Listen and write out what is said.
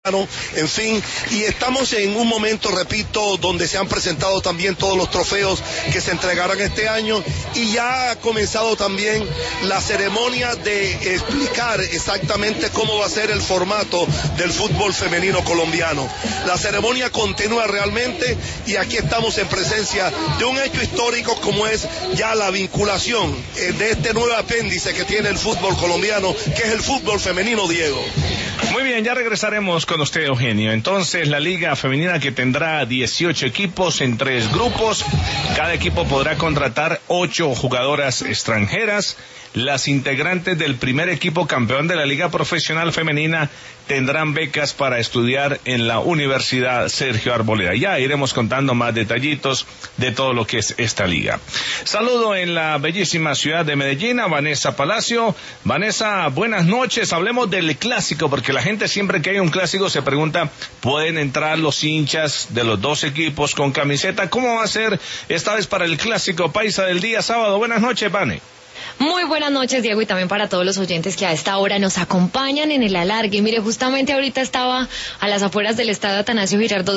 En fin, y estamos en un momento, repito, donde se han presentado también todos los trofeos que se entregarán este año y ya ha comenzado también la ceremonia de explicar exactamente cómo va a ser el formato del fútbol femenino colombiano. La ceremonia continúa realmente y aquí estamos en presencia de un hecho histórico como es ya la vinculación de este nuevo apéndice que tiene el fútbol colombiano, que es el fútbol femenino, Diego. Muy bien, ya regresaremos con usted, Eugenio. Entonces, la liga femenina que tendrá 18 equipos en 3 grupos. Cada equipo podrá contratar 8 jugadoras extranjeras. Las integrantes del primer equipo campeón de la liga profesional femenina tendrán becas para estudiar en la Universidad Sergio Arboleda. Ya iremos contando más detallitos de todo lo que es esta liga. Saludo en la bellísima ciudad de Medellín a Vanessa Palacio. Vanessa, buenas noches. Hablemos del clásico, porque la gente siempre que hay un clásico se pregunta, ¿pueden entrar los hinchas de los 2 equipos con camiseta? ¿Cómo va a ser esta vez para el clásico paisa del día sábado? Buenas noches, Vane. Muy buenas noches, Diego, y también para todos los oyentes que a esta hora nos acompañan en el alargue. Mire, justamente ahorita estaba a las afueras del estadio Atanasio Girardot